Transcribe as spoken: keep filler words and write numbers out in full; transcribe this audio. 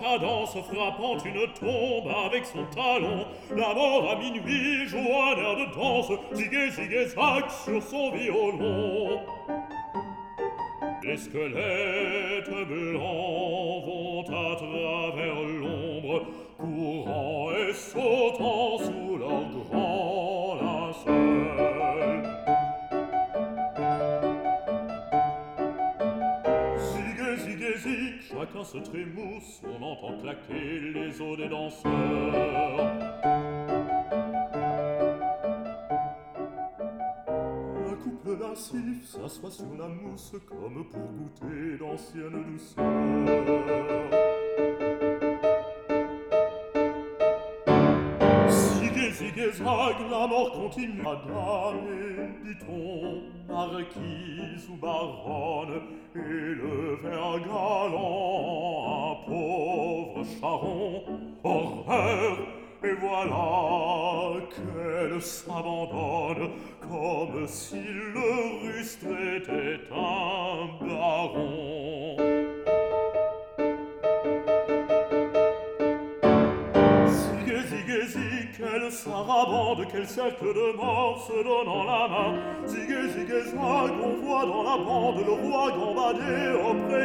cadence, frappant une tombe avec son talon. La mort à minuit joue un air de danse, zigue zigue zac sur son violon. Les squelettes blancs vont à travers l'ombre, courant et sautant sous leur grand linceul. Zigue, zigue, zig, chacun se trémousse, on entend claquer les os des danseurs. Un couple lascif s'assoit sur la mousse comme pour goûter d'anciennes douceurs. Zigue, zigue, zag, la mort continue. Madame, dit-on, marquise ou baronne, et le ver galant, un pauvre charron, horreur. Et voilà qu'elle s'abandonne, comme si le rustre était un baron. Zigue, zigue, zig, quelle sarabande, quel cercle de mort se donnant la main. Zigue, zigue, zag, on voit dans la bande le roi gambader auprès